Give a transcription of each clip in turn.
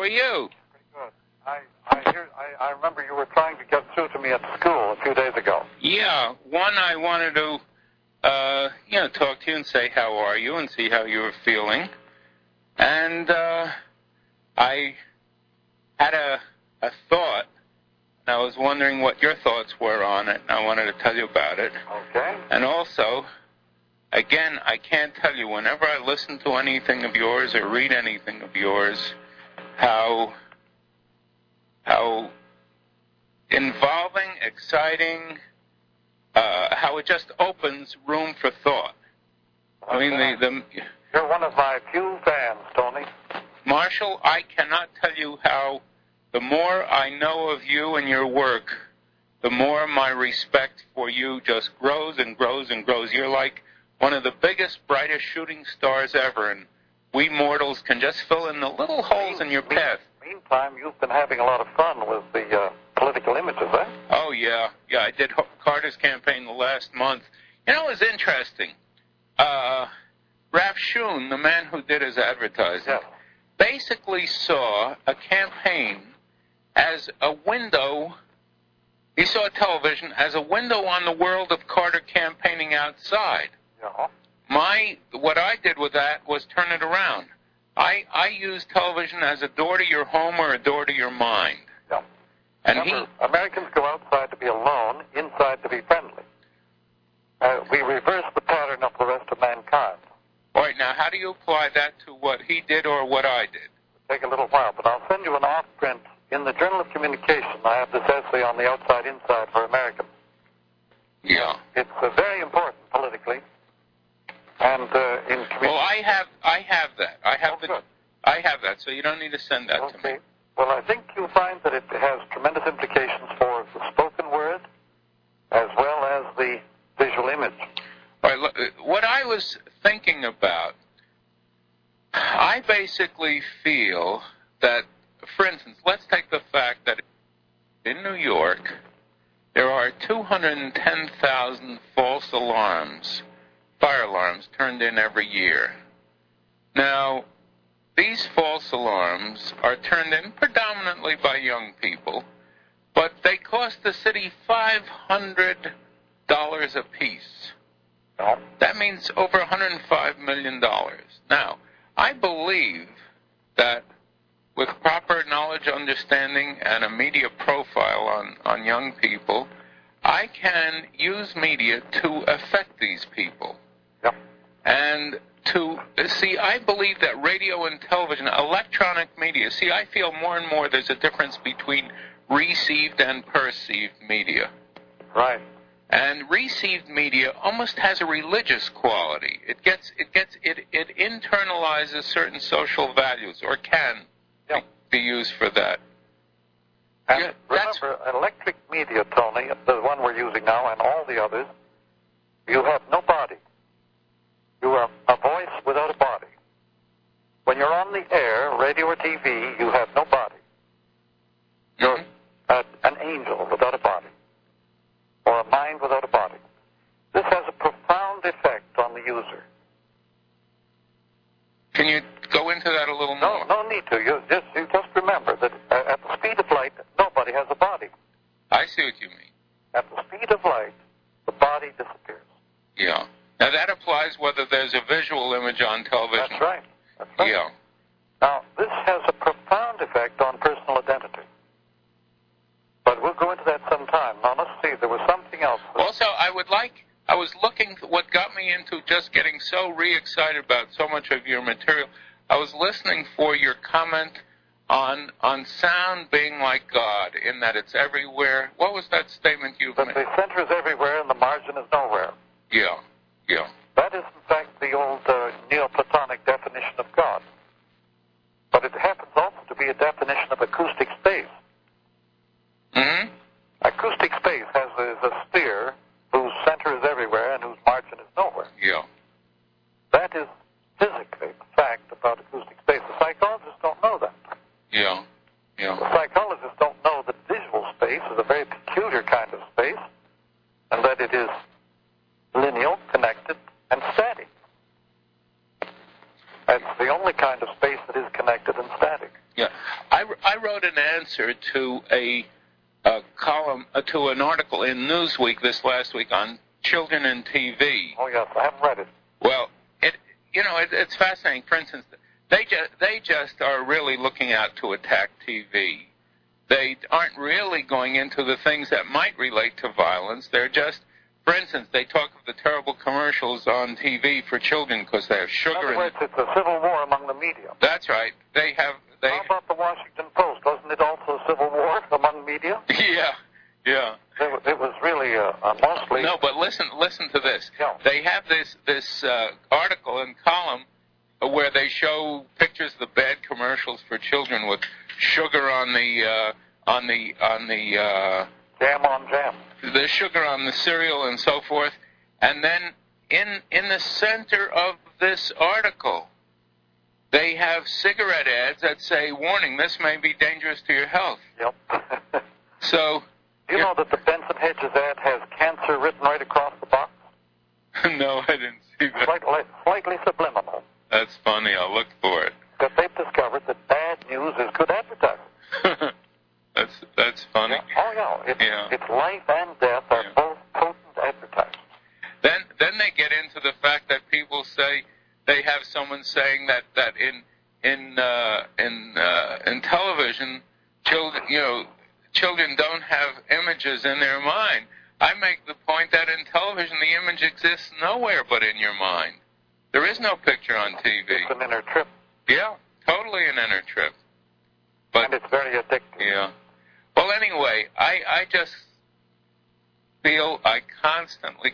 are you? Pretty good. I remember you were trying to get through to me at school a few days ago. Yeah. One, I wanted to, talk to you and say how are you and see how you were feeling. And I had a thought, and I was wondering what your thoughts were on it, and I wanted to tell you about it. Okay. And also, again, I can't tell you, whenever I listen to anything of yours or read anything of yours, how involving, exciting, how it just opens room for thought. I mean, You're one of my few fans, Tony. Marshall, I cannot tell you how the more I know of you and your work, the more my respect for you just grows and grows and grows. You're like one of the biggest, brightest shooting stars ever, and we mortals can just fill in the little holes in your path. Meantime, you've been having a lot of fun with the political images, eh? Oh, yeah. Yeah, I did Carter's campaign the last month. You know, it was interesting. Ralph Shun, the man who did his advertising, basically saw a campaign as a window. He saw television as a window on the world of Carter campaigning outside. Yeah. What I did with that was turn it around. I used television as a door to your home or a door to your mind. Yeah. And remember, Americans go outside to be alone, inside to be friendly. We reverse the pattern of the rest of mankind. All right, now how do you apply that to what he did or what I did? It'll take a little while, but I'll send you an off-print. In the Journal of Communication, I have this essay on the outside-inside for Americans. Yeah. It's very important politically. And well, I have that. I have good. I have that, so you don't need to send that to me. Well, I think you'll find that it has tremendous implications for the spoken word as well as the visual image. All right, look, what I was thinking about, I basically feel that, for instance, let's take the fact that in New York there are 210,000 false alarms, fire alarms, turned in every year. Now, these false alarms are turned in predominantly by young people, but they cost the city $500 a piece. That means over $105 million. Now, I believe that with proper knowledge, understanding, and a media profile on young people, I can use media to affect these people. Yep. And I believe that radio and television, electronic media, I feel more and more there's a difference between received and perceived media. Right. And received media almost has a religious quality. It internalizes certain social values, or can be used for that. And remember, electric media, Tony, the one we're using now, and all the others, you have no body. You are a voice without a body. When you're on the air, radio or TV, you have no body. You're an angel without a body, or a mind without a body. This has a profound effect on the user. Can you go into that a little more? No need to. You just remember that at the speed of light, nobody has a body. I see what you mean. At the speed of light, the body disappears. Yeah. Now, that applies whether there's a visual image on television. That's right. Yeah. Now, this has a profound effect on personal identity. But we'll go into that sometime. Now, let's see. There was something else. Also, I was looking, what got me into just getting so re-excited about so much of your material, I was listening for your comment on sound being like God, in that it's everywhere. What was that statement you made? The center is everywhere and the margin is nowhere. Yeah. That is, in fact, the old Neoplatonic definition of God. But it happens also to be a definition of acoustic space. Mm-hmm. Acoustic space is a sphere whose center is everywhere and whose margin is nowhere. Yeah. That is physically the fact about acoustic space. The psychologists don't know that. Yeah. The psychologists don't know that visual space is a very peculiar kind of space, and that it is lineal, connected, and static. It's the only kind of space that is connected and static. Yeah, I wrote an answer to a column, to an article in Newsweek this last week on children and TV. Oh, yes, I haven't read it. Well, it's fascinating. For instance, they just are really looking out to attack TV. They aren't really going into the things that might relate to violence. They're just, for instance, they talk of the terrible commercials on TV for children because they have sugar. In other words, it's a civil war among the media. That's right. How about the Washington Post? Wasn't it also a civil war among media? Yeah. It was really mostly... No, but listen to this. Yeah. They have this article and column where they show pictures of the bad commercials for children with sugar on the jam on jam. The sugar on the cereal and so forth, and then in the center of this article, they have cigarette ads that say, "Warning: this may be dangerous to your health." Yep. So. Do you know that the Benson Hedges ad has cancer written right across the box? No, I didn't see that. Slightly subliminal. That's funny. I'll look for it. But they've discovered that bad news is good advertising. That's funny. Yeah. Oh, yeah. It's life and death are both potent advertising. Then they get into the fact that people say they have someone saying that in television, children don't have images in their mind. I make the point that in television the image exists nowhere but in your mind. There is no picture on TV. It's an inner trip. Yeah, totally an inner trip. But, and it's very addictive. Yeah. Well, anyway, I just feel I constantly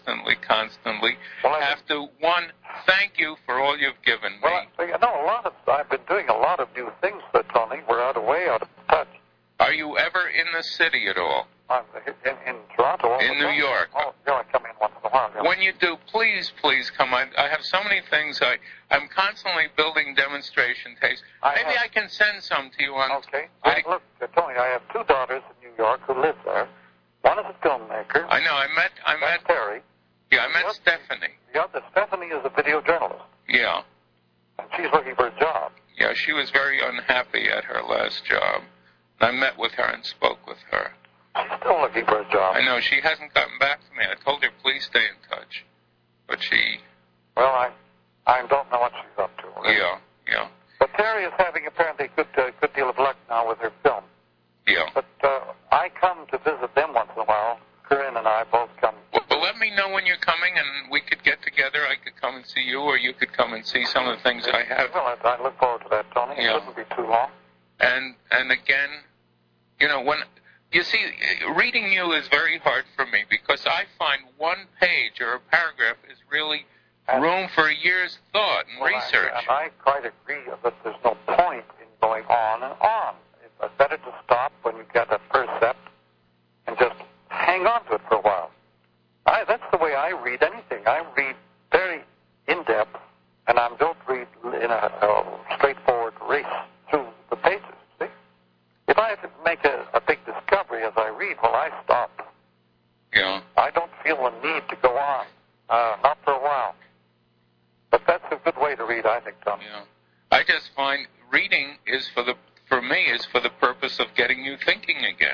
have to, one, thank you for all you've given me. Well, I've been doing a lot of new things, Tony. We're way out of touch. Are you ever in the city at all? In Toronto. In New York. Oh, yeah, I come in once in a while. Yeah. When you do, please come. I have so many things. I'm constantly building demonstration tapes. Maybe I can send some to you on... Okay. Look, Tony, I have two daughters in New York who live there. One is a filmmaker. I know. I met Terry. Yeah, I met Stephanie. The other, Stephanie, is a video journalist. Yeah. And she's looking for a job. Yeah, she was very unhappy at her last job. I met with her and spoke with her. She's still looking for a job. I know. She hasn't gotten back to me. I told her, please stay in touch. But she... Well, I don't know what she's up to. Really. Yeah. But Terry is having apparently a good deal of luck now with her film. Yeah. But I come to visit them once in a while. Corinne and I both come. Well, let me know when you're coming, and we could get together. I could come and see you, or you could come and see some of the things I have. Well, I look forward to that, Tony. Yeah. It shouldn't be too long. And again, when you see, reading you is very hard for me because I find one page or a paragraph is really room for a year's thought and research. I quite agree that there's no point in going on and on. It's better to stop when you get a percept and just hang on to it for a while. That's the way I read anything. I read very in-depth, and I don't read in a straightforward race through the pages. See? If I have to make a big discovery as I read, well, I stop. Yeah. I don't feel the need to go on, not for a while. But that's a good way to read, I think, Tom. Yeah. I just find reading is for me is for the purpose of getting you thinking again.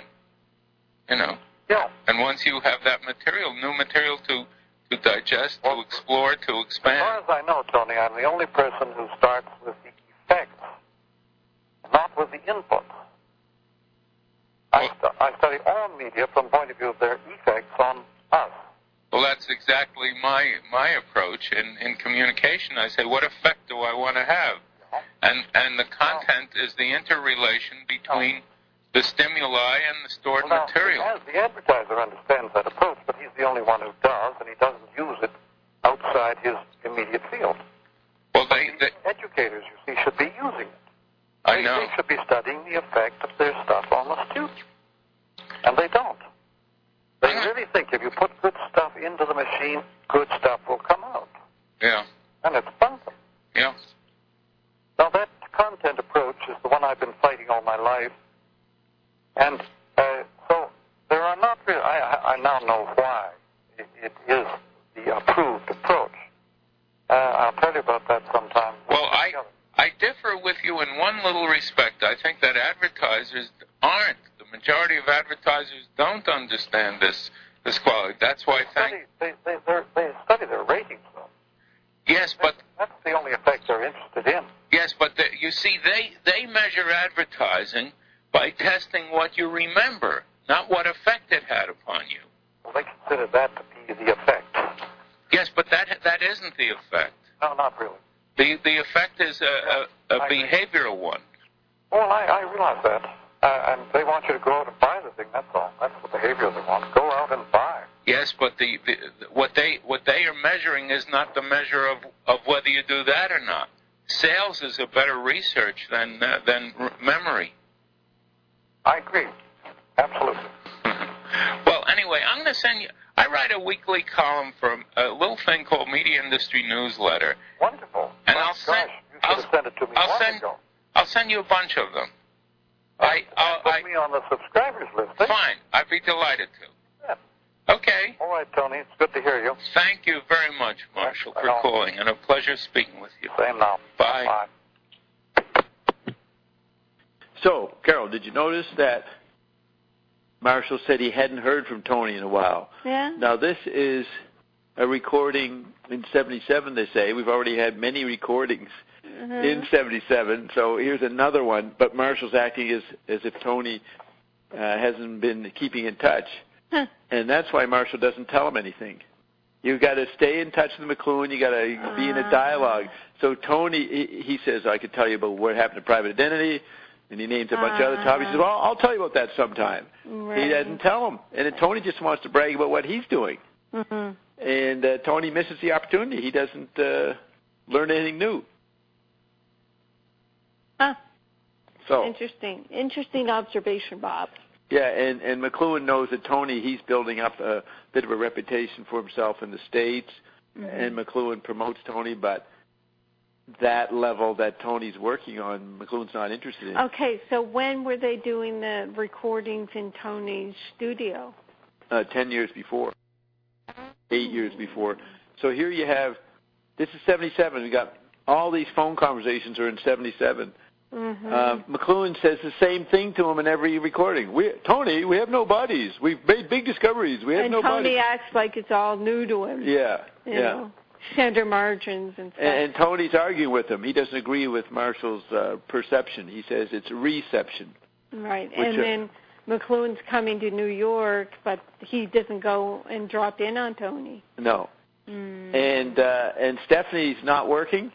Yeah. And once you have that material, new material to digest, to explore, to expand. As far as I know, Tony, I'm the only person who starts with the effects, not with the inputs. I study all media from the point of view of their effects on us. Well, that's exactly my approach in communication. I say, what effect do I want to have? And the content is the interrelation between the stimuli and the stored material. The advertiser understands that approach, but he's the only one who does, and he doesn't use it outside his immediate field. Well, the educators, you see, should be using it. I know. They should be studying the effect of their stuff on the students. And they don't. They really think if you put good stuff into the machine, good stuff will come out. Yeah. And it's fun. Yeah. Now, that content approach is the one I've been fighting all my life. And so there are not really... I now know why it is the approved approach. I'll tell you about that sometime. Well, I differ with you in one little due respect, I think that advertisers aren't. The majority of advertisers don't understand this quality. That's why they study their ratings, though. Yes, but that's the only effect they're interested in. Yes, but you see, they measure advertising by testing what you remember, not what effect it had upon you. Well, they consider that to be the effect. Yes, but that isn't the effect. No, not really. The effect is a behavioral one. Well, I realize that. And they want you to go out and buy the thing, that's all. That's the behavior they want. Go out and buy. Yes, but what they are measuring is not the measure of whether you do that or not. Sales is a better research than memory. I agree. Absolutely. Well, anyway, I'm going to send you... I write a weekly column for a little thing called Media Industry Newsletter. Wonderful. And you should have sent it to me ago. I'll send you a bunch of them. Put me on the subscribers list. Fine. I'd be delighted to. Yeah. Okay. All right, Tony. It's good to hear you. Thank you very much, Marshall, for calling, and a pleasure speaking with you. Same now. Bye. Bye. So, Carol, did you notice that Marshall said he hadn't heard from Tony in a while? Yeah. Now, this is a recording in 77, they say. We've already had many recordings in 77, so here's another one. But Marshall's acting as if Tony hasn't been keeping in touch. Huh. And that's why Marshall doesn't tell him anything. You've got to stay in touch with McLuhan. You've got to be in a dialogue. So Tony, he says, I could tell you about what happened to Private Identity, and he names a bunch of other topics. He says, well, I'll tell you about that sometime. Right. He doesn't tell him. And then Tony just wants to brag about what he's doing. Mm-hmm. And Tony misses the opportunity. He doesn't learn anything new. Huh. So Interesting observation, Bob. Yeah, and McLuhan knows that Tony, he's building up a bit of a reputation for himself in the States, and McLuhan promotes Tony, but that level that Tony's working on, McLuhan's not interested in. Okay, so when were they doing the recordings in Tony's studio? 10 years before. 8 years before. So here you have, this is 77. We got all these phone conversations are in 77. McLuhan says the same thing to him in every recording. Tony, we have no bodies. We've made big discoveries. We have no bodies. And Tony acts like it's all new to him. Yeah, you know, center margins and stuff. And Tony's arguing with him. He doesn't agree with Marshall's perception. He says it's reception. Right, and then McLuhan's coming to New York, but he doesn't go and drop in on Tony. No. And Stephanie's not working.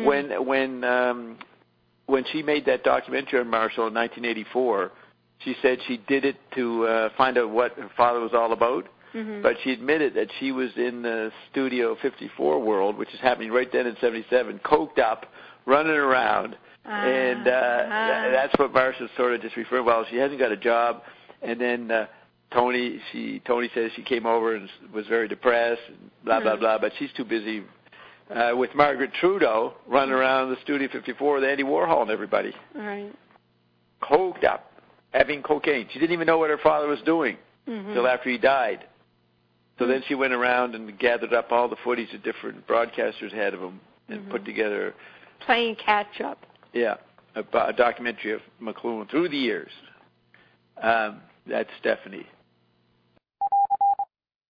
When she made that documentary on Marshall in 1984, she said she did it to find out what her father was all about. But she admitted that she was in the Studio 54 world, which is happening right then in 77, coked up, running around. And that's what Marshall sort of just referred. Well, she hasn't got a job. And then Tony says she came over and was very depressed, and blah, blah, blah. But she's too busy with Margaret Trudeau running around the Studio 54 with Andy Warhol and everybody. Right. Coked up, having cocaine. She didn't even know what her father was doing until after he died. So then she went around and gathered up all the footage that different broadcasters had of him and put together... Playing catch-up. Yeah, a documentary of McLuhan through the years. That's Stephanie.